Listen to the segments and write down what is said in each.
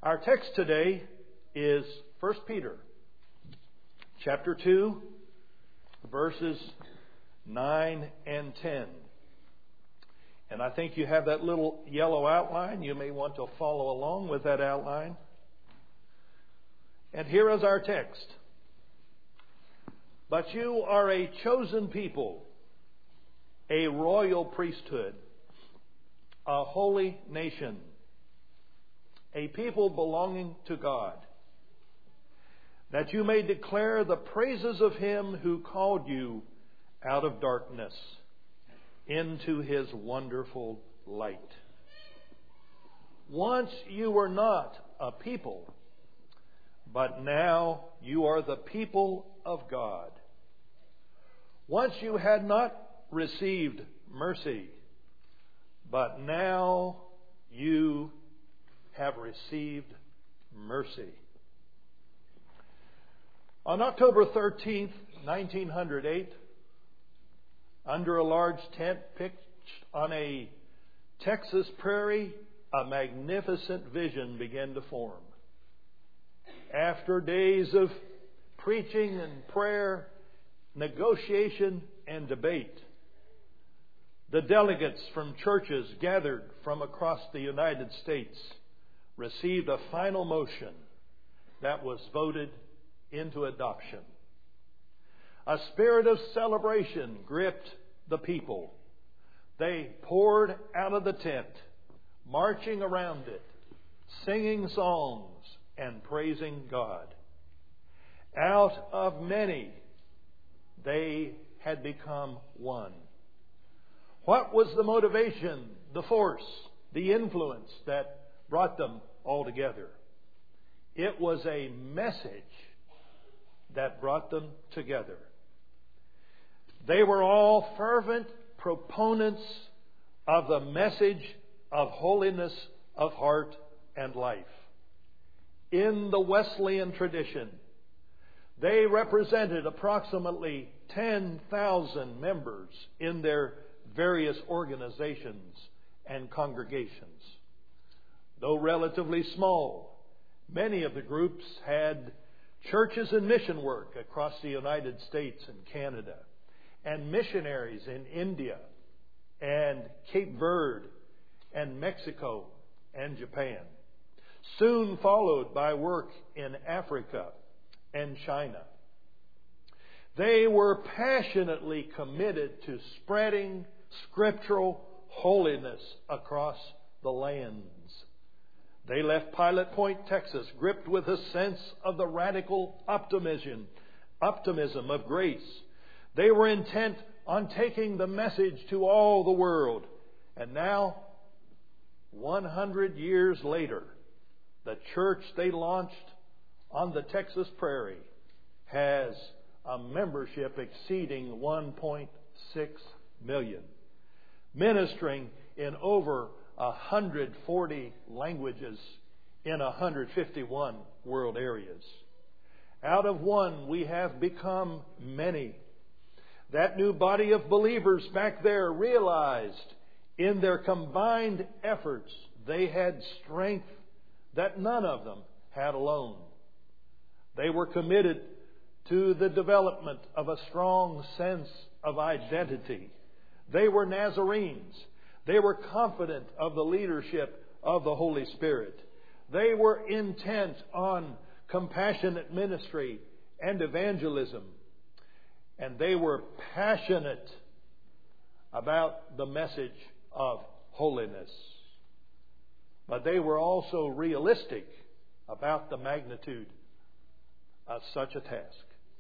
Our text today is 1 Peter chapter 2, verses 9 and 10. And I think you have that little yellow outline. You may want to follow along with that outline. And here is our text. But you are a chosen people, a royal priesthood, a holy nation, a people belonging to God, that you may declare the praises of Him who called you out of darkness into His wonderful light. Once you were not a people, but now you are the people of God. Once you had not received mercy, but now you have received mercy. On October 13th, 1908, under a large tent pitched on a Texas prairie, a magnificent vision began to form. After days of preaching and prayer, negotiation and debate, the delegates from churches gathered from across the United States received a final motion that was voted into adoption. A spirit of celebration gripped the people. They poured out of the tent, marching around it, singing songs and praising God. Out of many, they had become one. What was the motivation, the force, the influence that brought them all together? It was a message that brought them together. They were all fervent proponents of the message of holiness of heart and life. In the Wesleyan tradition, they represented approximately 10,000 members in their various organizations and congregations. Though relatively small, many of the groups had churches and mission work across the United States and Canada, and missionaries in India and Cape Verde and Mexico and Japan, soon followed by work in Africa and China. They were passionately committed to spreading scriptural holiness across the lands. They left Pilot Point, Texas, gripped with a sense of the radical optimism of grace. They were intent on taking the message to all the world. And now, 100 years later, the church they launched on the Texas prairie has a membership exceeding 1.6 million, ministering in over 140 languages in 151 world areas. Out of one, we have become many. That new body of believers back there realized in their combined efforts they had strength that none of them had alone. They were committed to the development of a strong sense of identity. They were Nazarenes. They were confident of the leadership of the Holy Spirit. They were intent on compassionate ministry and evangelism. And they were passionate about the message of holiness. But they were also realistic about the magnitude of such a task.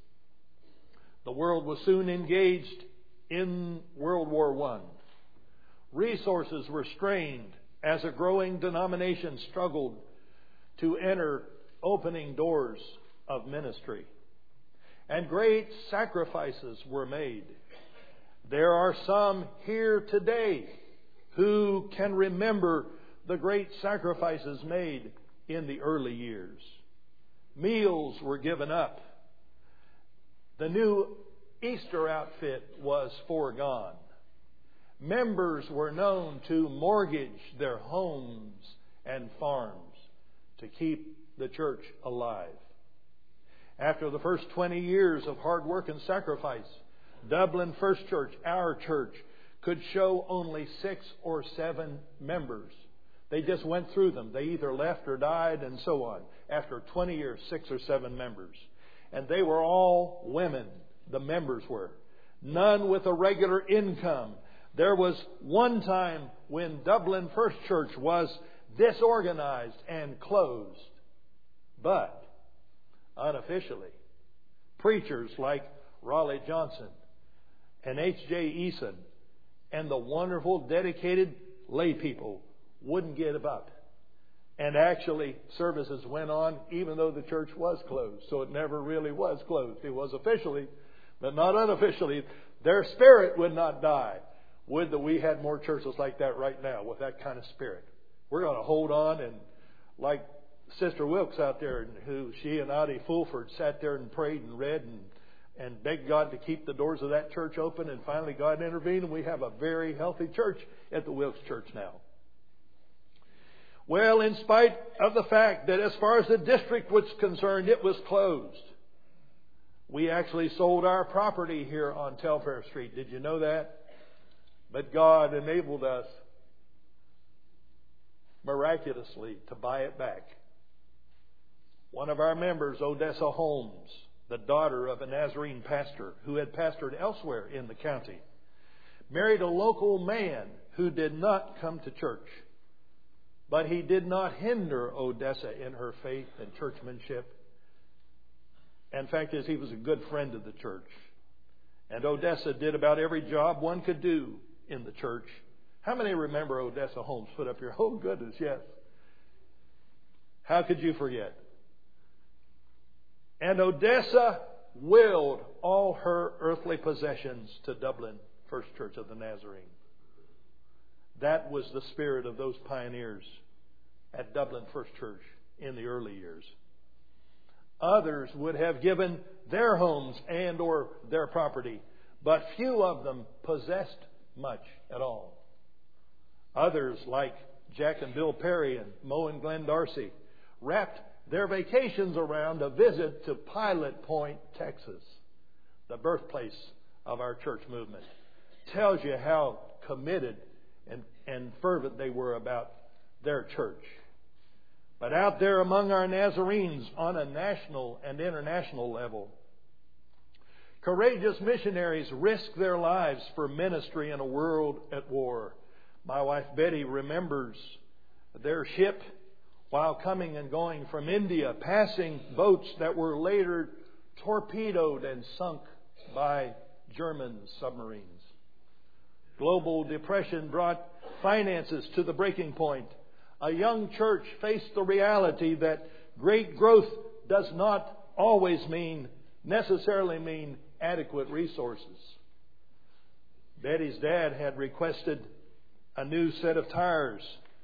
The world was soon engaged in World War I. Resources were strained as a growing denomination struggled to enter opening doors of ministry. And great sacrifices were made. There are some here today who can remember the great sacrifices made in the early years. Meals were given up. The new Easter outfit was foregone. Members were known to mortgage their homes and farms to keep the church alive. After the first 20 years of hard work and sacrifice, Dublin First Church, our church, could show only 6 or 7 members. They just went through them. They either left or died and so on. After 20 years, 6 or 7 members. And they were all women, the members were. None with a regular income. There was one time when Dublin First Church was disorganized and closed. But, unofficially, preachers like Raleigh Johnson and H.J. Eason and the wonderful, dedicated lay people wouldn't give up. And actually, services went on even though the church was closed. So it never really was closed. It was officially, but not unofficially. Their spirit would not die. Would that we had more churches like that right now with that kind of spirit. We're going to hold on, and like Sister Wilkes out there, who she and Audie Fulford sat there and prayed and read and begged God to keep the doors of that church open, and finally God intervened, and we have a very healthy church at the Wilkes Church now. Well, in spite of the fact that as far as the district was concerned, it was closed. We actually sold our property here on Telfair Street. Did you know that? But God enabled us miraculously to buy it back. One of our members, Odessa Holmes, the daughter of a Nazarene pastor who had pastored elsewhere in the county, married a local man who did not come to church. But he did not hinder Odessa in her faith and churchmanship. In fact, he was a good friend of the church. And Odessa did about every job one could do in the church. How many remember Odessa Holmes? Put up your, oh goodness, yes. How could you forget? And Odessa willed all her earthly possessions to Dublin First Church of the Nazarene. That was the spirit of those pioneers at Dublin First Church in the early years. Others would have given their homes and or their property, but few of them possessed much at all. Others, like Jack and Bill Perry and Mo and Glenn Darcy, wrapped their vacations around a visit to Pilot Point, Texas, the birthplace of our church movement. Tells you how committed and fervent they were about their church. But out there among our Nazarenes on a national and international level, courageous missionaries risk their lives for ministry in a world at war. My wife Betty remembers their ship while coming and going from India, passing boats that were later torpedoed and sunk by German submarines. Global depression brought finances to the breaking point. A young church faced the reality that great growth does not always necessarily mean adequate resources. Betty's dad had requested a new set of tires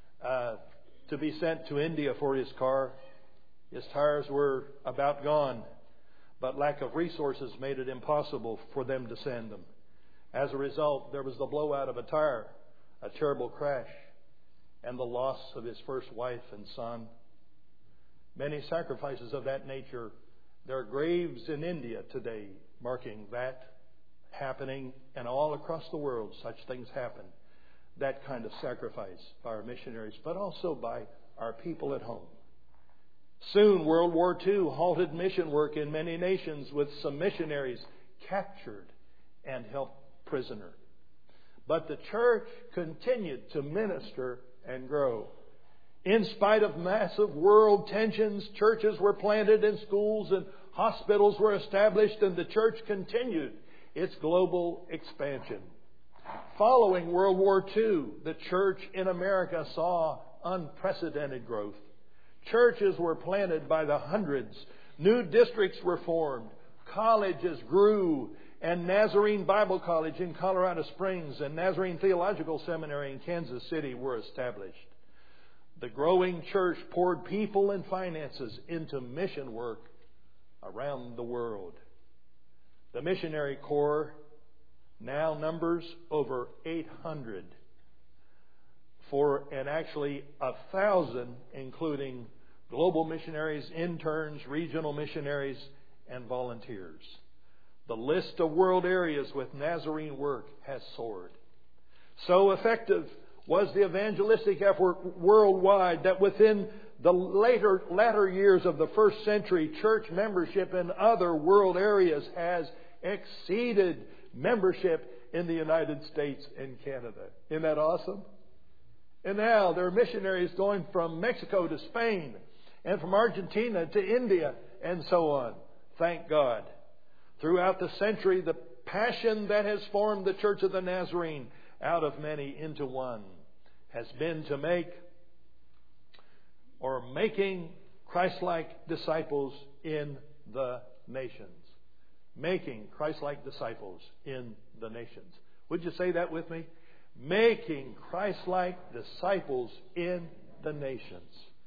to be sent to India for his car. His tires were about gone, but lack of resources made it impossible for them to send them. As a result, there was the blowout of a tire, a terrible crash, and the loss of his first wife and son. Many sacrifices of that nature. There are graves in India today marking that happening, and all across the world such things happen. That kind of sacrifice by our missionaries, but also by our people at home. Soon, World War II halted mission work in many nations, with some missionaries captured and held prisoner. But the church continued to minister and grow. In spite of massive world tensions, churches were planted in schools and hospitals were established, and the church continued its global expansion. Following World War II, the church in America saw unprecedented growth. Churches were planted by the hundreds. New districts were formed. Colleges grew. And Nazarene Bible College in Colorado Springs and Nazarene Theological Seminary in Kansas City were established. The growing church poured people and finances into mission work around the world. The missionary corps now numbers over 800, and actually 1,000, including global missionaries, interns, regional missionaries, and volunteers. The list of world areas with Nazarene work has soared. So effective was the evangelistic effort worldwide that within the latter years of the first century, church membership in other world areas has exceeded membership in the United States and Canada. Isn't that awesome? And now there are missionaries going from Mexico to Spain and from Argentina to India and so on. Thank God. Throughout the century, the passion that has formed the Church of the Nazarene out of many into one has been to making Christ-like disciples in the nations. Making Christ-like disciples in the nations. Would you say that with me? Making Christ-like disciples in the nations.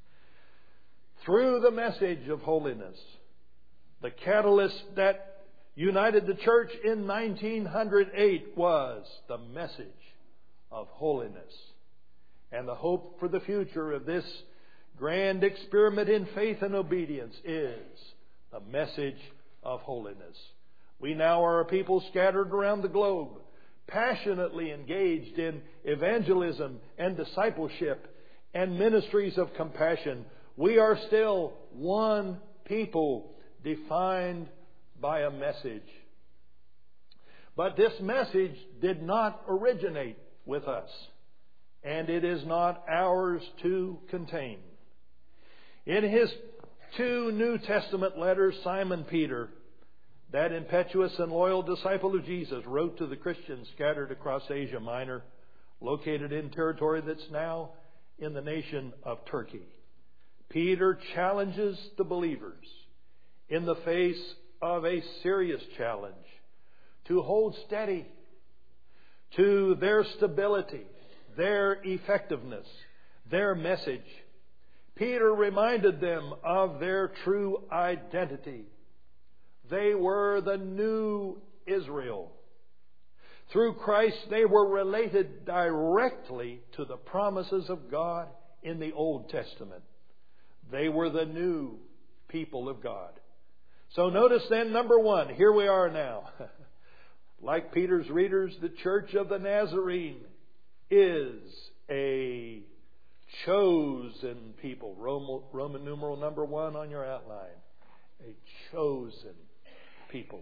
Through the message of holiness, the catalyst that united the church in 1908 was the message of holiness. And the hope for the future of this grand experiment in faith and obedience is the message of holiness. We now are a people scattered around the globe, passionately engaged in evangelism and discipleship and ministries of compassion. We are still one people defined by a message. But this message did not originate with us, and it is not ours to contain. In his 2 New Testament letters, Simon Peter, that impetuous and loyal disciple of Jesus, wrote to the Christians scattered across Asia Minor, located in territory that's now in the nation of Turkey. Peter challenges the believers in the face of a serious challenge to hold steady to their stability, their effectiveness, their message. Peter reminded them of their true identity. They were the new Israel. Through Christ, they were related directly to the promises of God in the Old Testament. They were the new people of God. So notice then, number 1, here we are now. Like Peter's readers, the Church of the Nazarene is a chosen people. Roman numeral number 1 on your outline. A chosen people.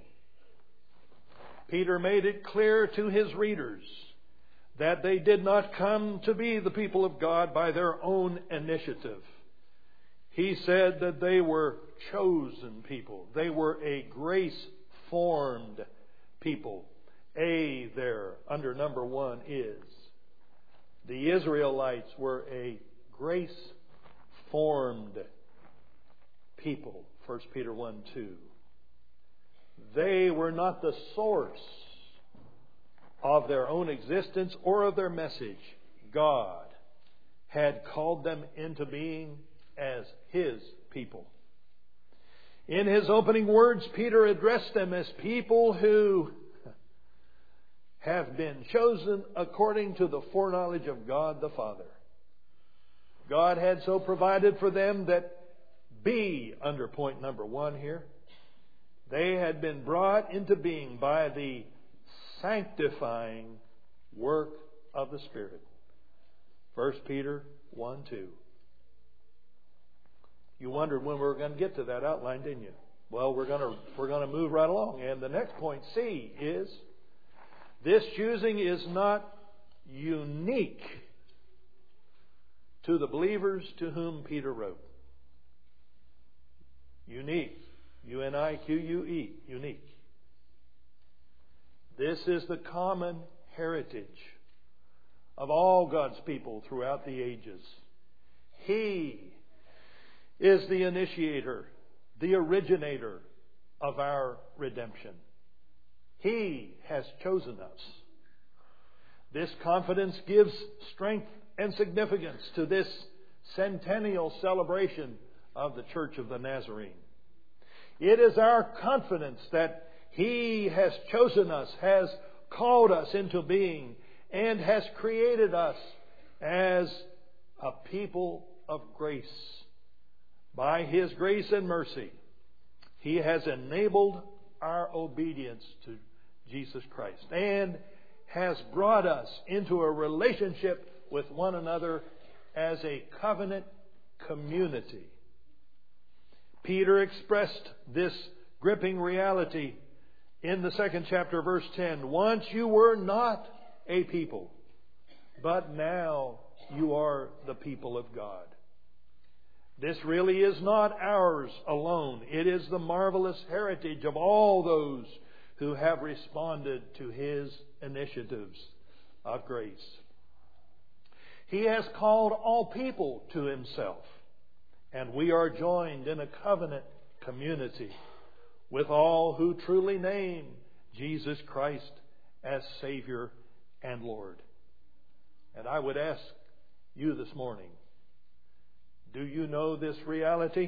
Peter made it clear to his readers that they did not come to be the people of God by their own initiative. He said that they were chosen people. They were a grace-formed people. A there under number 1 is the Israelites were a grace-formed people. 1 Peter 1:2. They were not the source of their own existence or of their message. God had called them into being as His people. In his opening words, Peter addressed them as people who have been chosen according to the foreknowledge of God the Father. God had so provided for them that B, under point number 1 here, they had been brought into being by the sanctifying work of the Spirit. 1 Peter 1:2. You wondered when we were going to get to that outline, didn't you? Well, we're going to move right along. And the next point, C, is this choosing is not unique to the believers to whom Peter wrote. Unique. U-N-I-Q-U-E. Unique. This is the common heritage of all God's people throughout the ages. He is the initiator, the originator of our redemption. He has chosen us. This confidence gives strength and significance to this centennial celebration of the Church of the Nazarene. It is our confidence that He has chosen us, has called us into being, and has created us as a people of grace, By His grace and mercy, He has enabled our obedience to Jesus Christ and has brought us into a relationship with one another as a covenant community. Peter expressed this gripping reality in the 2nd chapter, verse 10. Once you were not a people, but now you are the people of God. This really is not ours alone. It is the marvelous heritage of all those who have responded to His initiatives of grace. He has called all people to Himself, and we are joined in a covenant community with all who truly name Jesus Christ as Savior and Lord. And I would ask you this morning, do you know this reality?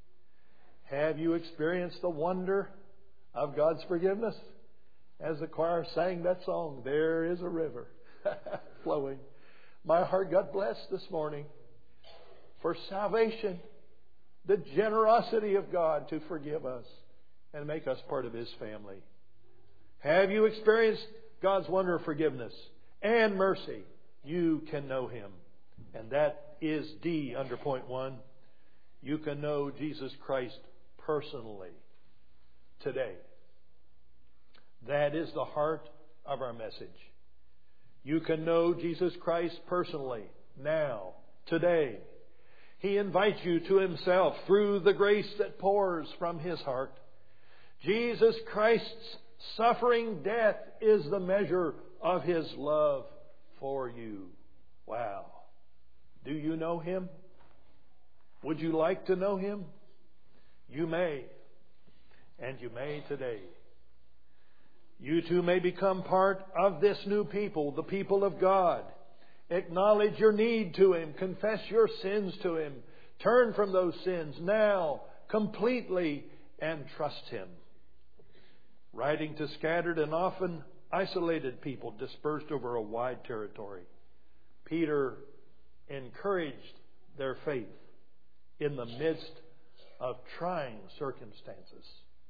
Have you experienced the wonder of God's forgiveness? As the choir sang that song, there is a river flowing. My heart got blessed this morning for salvation, the generosity of God to forgive us and make us part of His family. Have you experienced God's wonder of forgiveness and mercy? You can know Him. And that is D under point 1. You can know Jesus Christ personally today. That is the heart of our message. You can know Jesus Christ personally now, today. He invites you to Himself through the grace that pours from His heart. Jesus Christ's suffering death is the measure of His love for you. Wow. Do you know Him? Would you like to know Him? You may. And you may today. You too may become part of this new people, the people of God. Acknowledge your need to Him. Confess your sins to Him. Turn from those sins now completely and trust Him. Writing to scattered and often isolated people dispersed over a wide territory, Peter encouraged their faith in the midst of trying circumstances.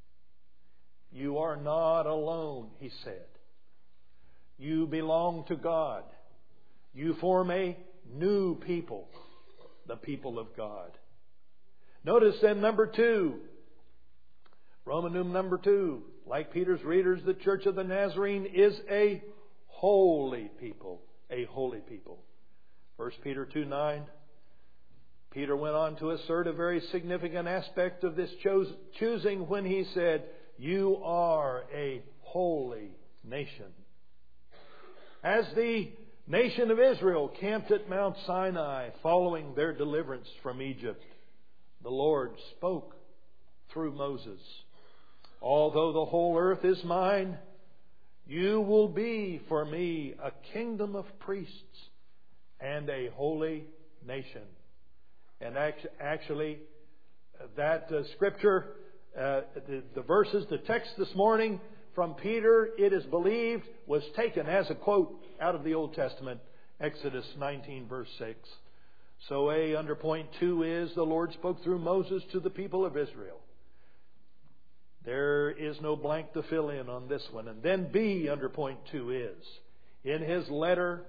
You are not alone, he said. You belong to God. You form a new people, the people of God. Notice then number 2, Roman numeral number 2, like Peter's readers, the Church of the Nazarene is a holy people. A holy people. 1 Peter 2:9. Peter went on to assert a very significant aspect of this choosing when he said, you are a holy nation. As the nation of Israel camped at Mount Sinai following their deliverance from Egypt, the Lord spoke through Moses. Although the whole earth is mine, you will be for me a kingdom of priests and a holy nation. And actually, that scripture, the verses, the text this morning from Peter, it is believed, was taken as a quote out of the Old Testament, Exodus 19, verse 6. So A under point 2 is the Lord spoke through Moses to the people of Israel. There is no blank to fill in on this one. And then B under point 2 is, in his letter,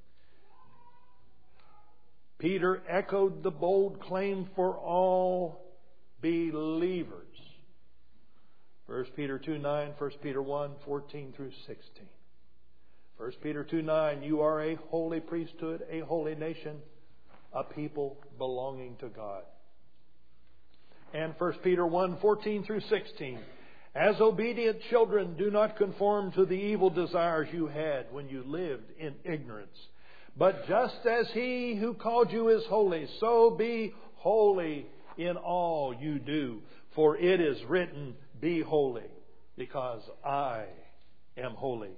Peter echoed the bold claim for all believers. 1 Peter 2:9, 1 Peter 1:14 through 16. 1 Peter 2:9, you are a holy priesthood, a holy nation, a people belonging to God. And 1 Peter 1:14 through 16, as obedient children, do not conform to the evil desires you had when you lived in ignorance. But just as He who called you is holy, so be holy in all you do. For it is written, be holy, because I am holy.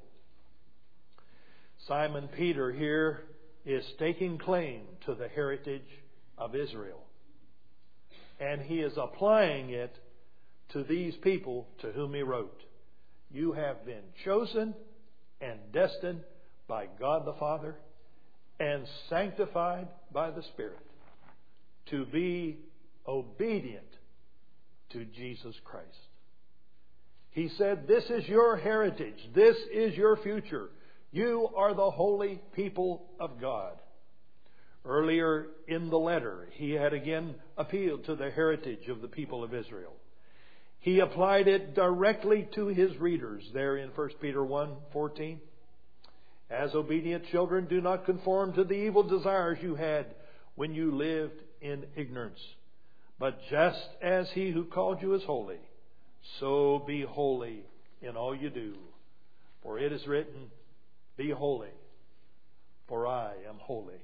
Simon Peter here is staking claim to the heritage of Israel. And he is applying it to these people to whom he wrote. You have been chosen and destined by God the Father and sanctified by the Spirit to be obedient to Jesus Christ. He said, this is your heritage. This is your future. You are the holy people of God. Earlier in the letter, he had again appealed to the heritage of the people of Israel. He applied it directly to his readers there in 1 Peter 1:14. As obedient children, do not conform to the evil desires you had when you lived in ignorance. But just as He who called you is holy, so be holy in all you do. For it is written, be holy, for I am holy.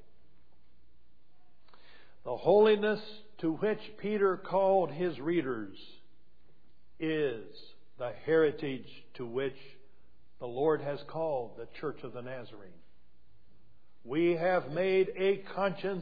The holiness to which Peter called his readers is the heritage to which the Lord has called the Church of the Nazarene. We have made a conscious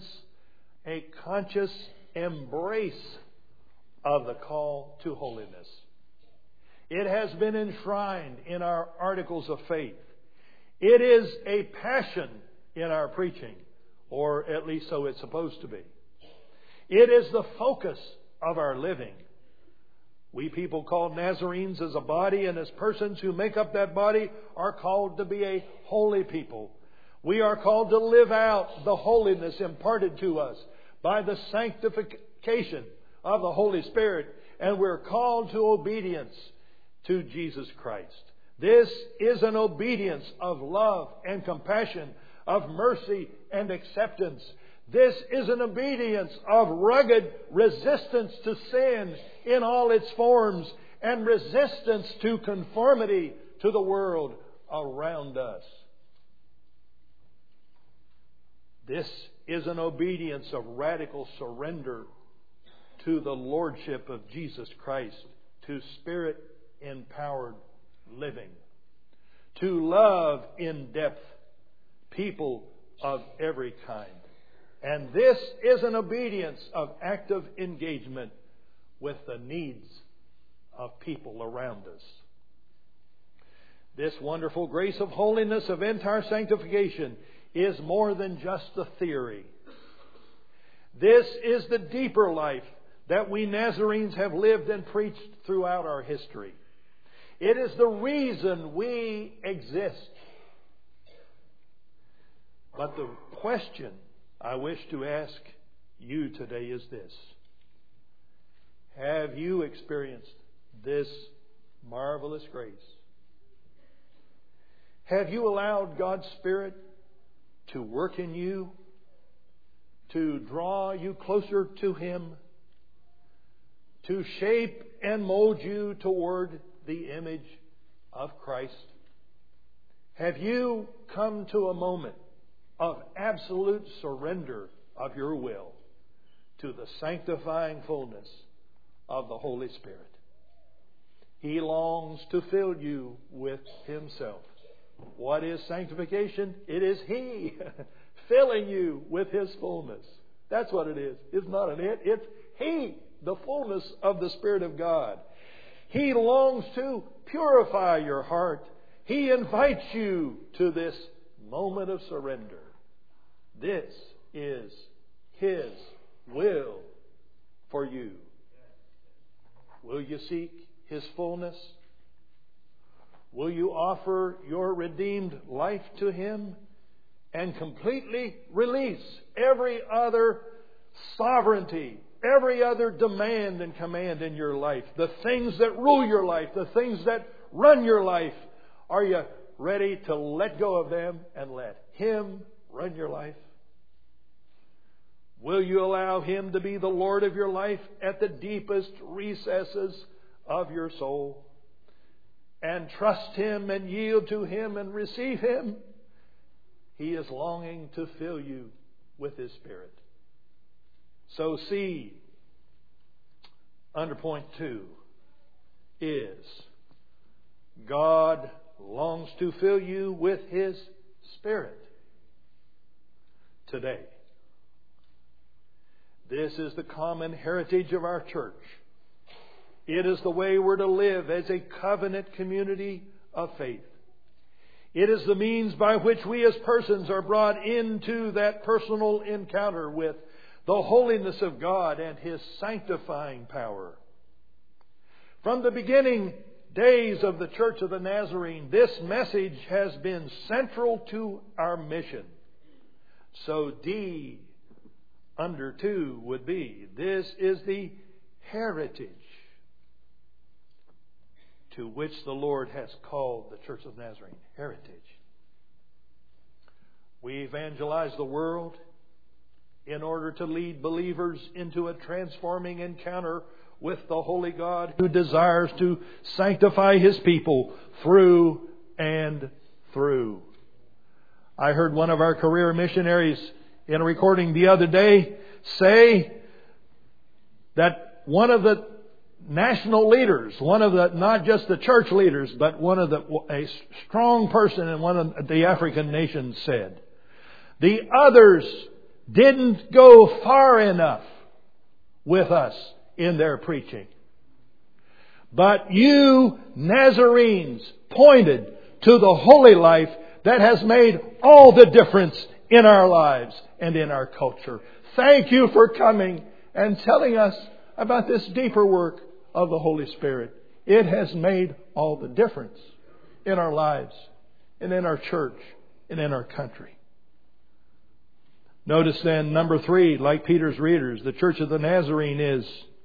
embrace of the call to holiness. It has been enshrined in our articles of faith. It is a passion in our preaching, or at least so it's supposed to be. It is the focus of our living. We people called Nazarenes as a body, and as persons who make up that body are called to be a holy people. We are called to live out the holiness imparted to us by the sanctification of the Holy Spirit, and we're called to obedience to Jesus Christ. This is an obedience of love and compassion, of mercy and acceptance. This is an obedience of rugged resistance to sin in all its forms and resistance to conformity to the world around us. This is an obedience of radical surrender to the Lordship of Jesus Christ, to Spirit-empowered living, to love in depth people of every kind. And this is an obedience of active engagement with the needs of people around us. This wonderful grace of holiness, of entire sanctification, is more than just a theory. This is the deeper life that we Nazarenes have lived and preached throughout our history. It is the reason we exist. But the question I wish to ask you today is this: have you experienced this marvelous grace? Have you allowed God's Spirit to work in you, to draw you closer to Him, to shape and mold you toward the image of Christ? Have you come to a moment of absolute surrender of your will to the sanctifying fullness of the Holy Spirit? He longs to fill you with Himself. What is sanctification? It is He filling you with His fullness. That's what it is. It's not an it. It's He, the fullness of the Spirit of God. He longs to purify your heart. He invites you to this moment of surrender. This is His will for you. Will you seek His fullness? Will you offer your redeemed life to Him and completely release every other sovereignty, every other demand and command in your life, the things that rule your life, the things that run your life? Are you ready to let go of them and let Him run your life? Will you allow Him to be the Lord of your life at the deepest recesses of your soul? And trust Him and yield to Him and receive Him? He is longing to fill you with His Spirit. So see, under point 2 is God longs to fill you with His Spirit today. This is the common heritage of our church. It is the way we're to live as a covenant community of faith. It is the means by which we as persons are brought into that personal encounter with the holiness of God and His sanctifying power. From the beginning days of the Church of the Nazarene, this message has been central to our mission. So D under 2 would be, this is the heritage to which the Lord has called the Church of the Nazarene. Heritage. We evangelize the world in order to lead believers into a transforming encounter with the Holy God who desires to sanctify His people through and through. I heard one of our career missionaries in a recording the other day say that one of the national leaders, one of the, not just the church leaders, but a strong person in one of the African nations said, the others didn't go far enough with us in their preaching. But you Nazarenes pointed to the holy life that has made all the difference in our lives and in our culture. Thank you for coming and telling us about this deeper work of the Holy Spirit. It has made all the difference in our lives and in our church and in our country. Notice then, number 3, like Peter's readers, the Church of the Nazarene is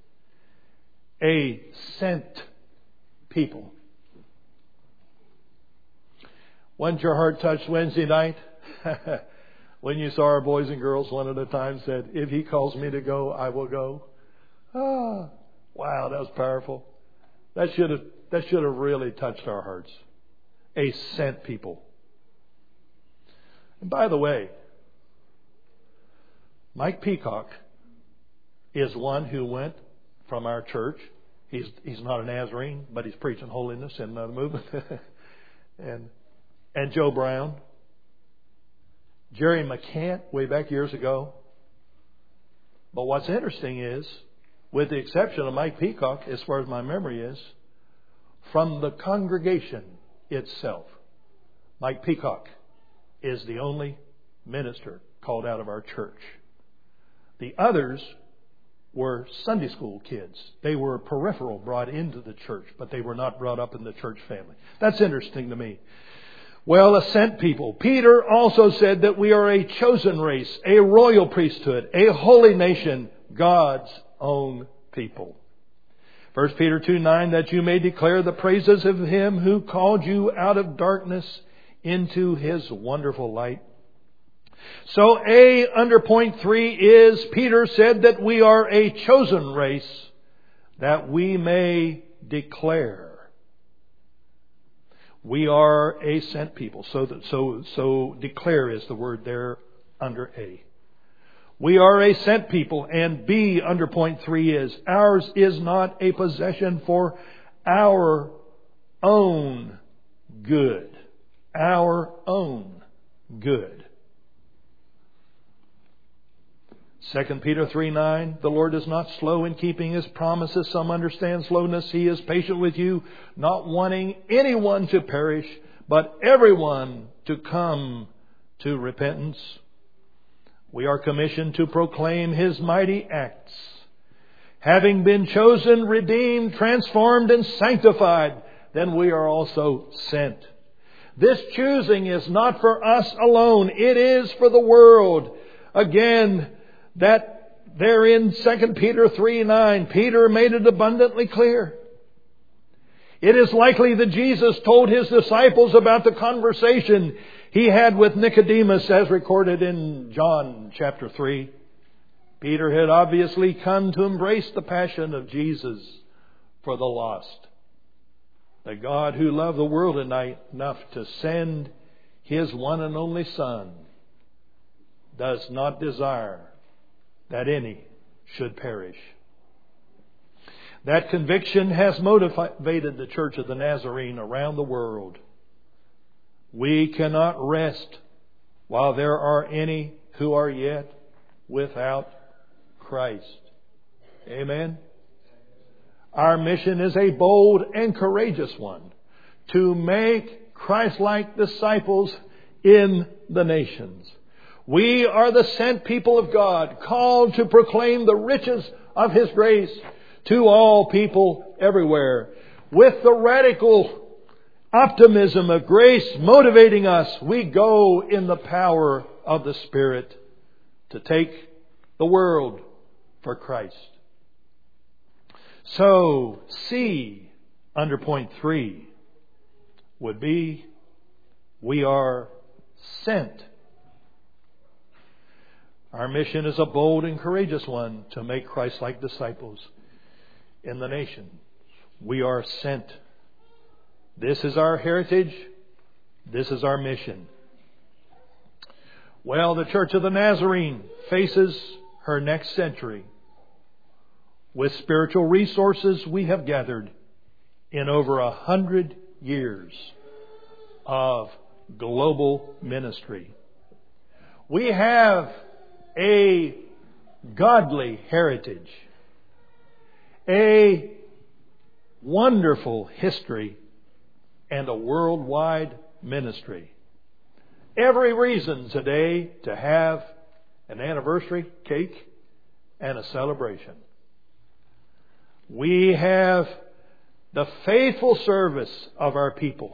a sent people. Wasn't your heart touched Wednesday night when you saw our boys and girls one at a time said, if He calls me to go, I will go? Ah, wow, that was powerful. That should have really touched our hearts. A sent people. And by the way, Mike Peacock is one who went from our church. He's not a Nazarene, but he's preaching holiness in the movement. and Joe Brown. Jerry McCant, way back years ago. But what's interesting is, with the exception of Mike Peacock, as far as my memory is, from the congregation itself, Mike Peacock is the only minister called out of our church. The others were Sunday school kids. They were peripheral, brought into the church, but they were not brought up in the church family. That's interesting to me. Well, a sent people. Peter also said that we are a chosen race, a royal priesthood, a holy nation, God's own people. 1 Peter 2:9, that you may declare the praises of Him who called you out of darkness into His wonderful light. So A under point 3 is, Peter said that we are a chosen race, that we may declare. We are a sent people. So declare is the word there under A. We are a sent people. And B under point 3 is, ours is not a possession for our own good. Our own good. 2 Peter 3:9, the Lord is not slow in keeping His promises. Some understand slowness. He is patient with you, not wanting anyone to perish, but everyone to come to repentance. We are commissioned to proclaim His mighty acts. Having been chosen, redeemed, transformed, and sanctified, then we are also sent. This choosing is not for us alone. It is for the world. Again, that there in 2 Peter 3:9, Peter made it abundantly clear. It is likely that Jesus told His disciples about the conversation He had with Nicodemus as recorded in John chapter 3. Peter had obviously come to embrace the passion of Jesus for the lost. The God who loved the world enough to send His one and only Son does not desire that any should perish. That conviction has motivated the Church of the Nazarene around the world. We cannot rest while there are any who are yet without Christ. Amen. Our mission is a bold and courageous one, to make Christ-like disciples in the nations. We are the sent people of God, called to proclaim the riches of His grace to all people everywhere. With the radical optimism of grace motivating us, we go in the power of the Spirit to take the world for Christ. So, C, under point 3, would be, we are sent. Our mission is a bold and courageous one to make Christ-like disciples in the nation. We are sent. This is our heritage. This is our mission. Well, the Church of the Nazarene faces her next century with spiritual resources we have gathered in over 100 years of global ministry. We have a godly heritage, a wonderful history, and a worldwide ministry. Every reason today to have an anniversary cake and a celebration. We have the faithful service of our people,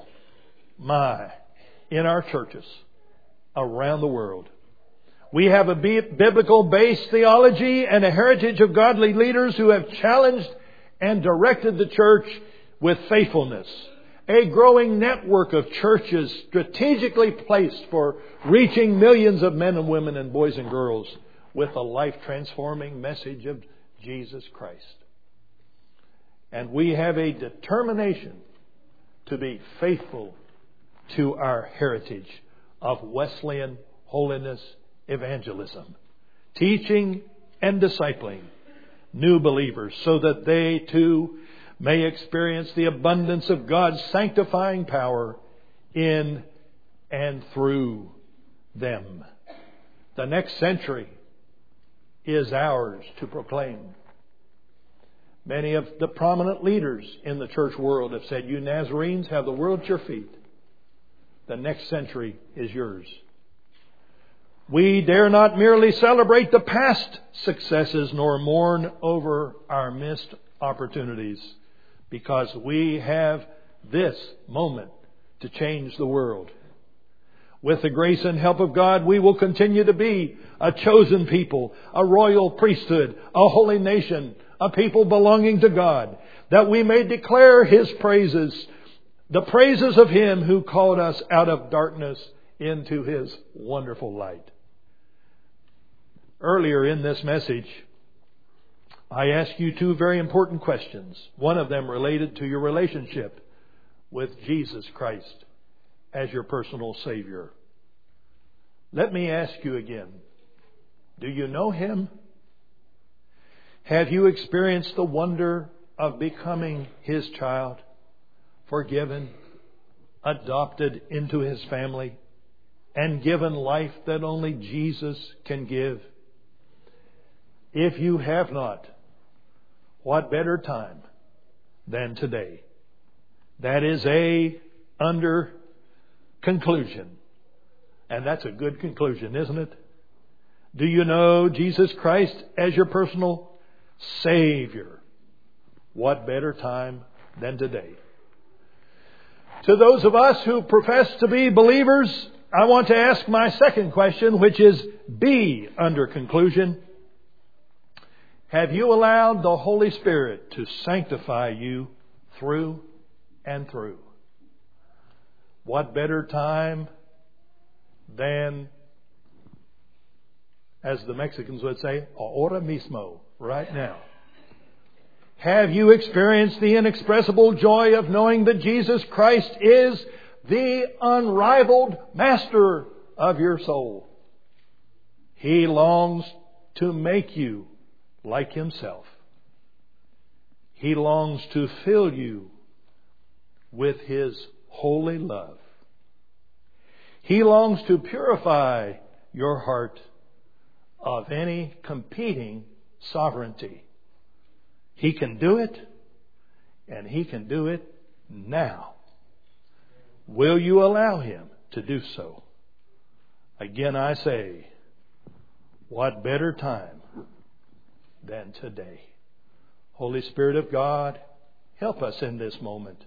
in our churches around the world. We have a biblical-based theology and a heritage of godly leaders who have challenged and directed the church with faithfulness. A growing network of churches strategically placed for reaching millions of men and women and boys and girls with a life-transforming message of Jesus Christ. And we have a determination to be faithful to our heritage of Wesleyan holiness evangelism, teaching and discipling new believers so that they too may experience the abundance of God's sanctifying power in and through them. The next century is ours to proclaim. Many of the prominent leaders in the church world have said, you Nazarenes have the world at your feet. The next century is yours. We dare not merely celebrate the past successes nor mourn over our missed opportunities, because we have this moment to change the world. With the grace and help of God, we will continue to be a chosen people, a royal priesthood, a holy nation, a people belonging to God, that we may declare His praises, the praises of Him who called us out of darkness into His wonderful light. Earlier in this message, I asked you two very important questions. One of them related to your relationship with Jesus Christ as your personal Savior. Let me ask you again. Do you know Him? Have you experienced the wonder of becoming His child, forgiven, adopted into His family, and given life that only Jesus can give? If you have not, what better time than today? That is under conclusion. And that's a good conclusion, isn't it? Do you know Jesus Christ as your personal Savior? What better time than today? To those of us who profess to be believers, I want to ask my second question, which is B, under conclusion. Have you allowed the Holy Spirit to sanctify you through and through? What better time than, as the Mexicans would say, ahora mismo, right now? Have you experienced the inexpressible joy of knowing that Jesus Christ is the unrivaled master of your soul? He longs to make you like Himself. He longs to fill you with His holy love. He longs to purify your heart of any competing sovereignty. He can do it, and He can do it now. Will you allow Him to do so? Again, I say, What better time than today? Holy Spirit of God, help us in this moment.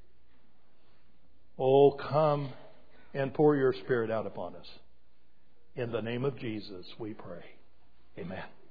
Oh, come and pour your Spirit out upon us. In the name of Jesus, we pray. Amen.